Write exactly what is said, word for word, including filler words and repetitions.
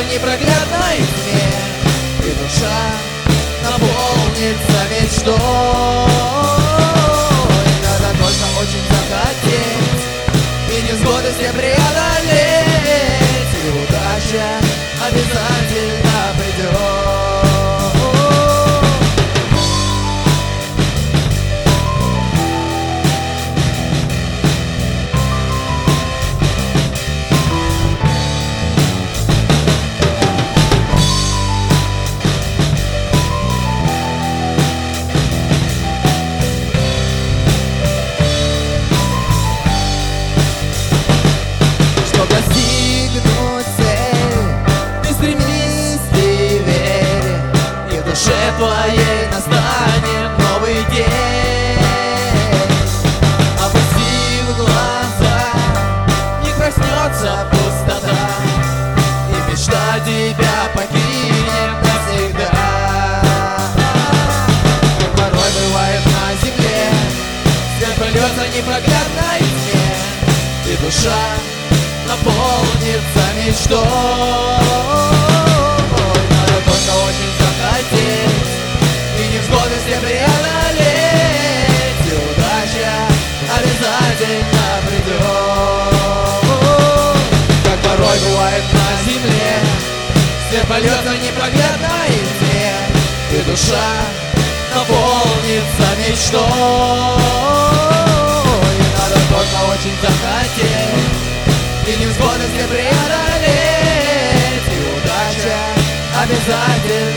непроглядной тьме, и душа наполнится мечтой. Надо только очень захотеть и невзгоды все преодолеть, и удача обязательно придет. Достигнуть цель, ты стремись, ты верь, и в душе твоей настанет новый день. Опустив глаза, не проснется пустота, и мечта тебя покинет навсегда. Как порой бывает на земле, свет прольется непроглядной тьме, и душа наполнится мечтой. Надо только очень захотеть и невзгоды все преодолеть, и удача обязательно придет. Как порой бывает на земле, свет польется непроглядной тьме, и душа наполнится мечтой. Надо только очень захотеть и невзгоды все преодолеть, и удача обязательно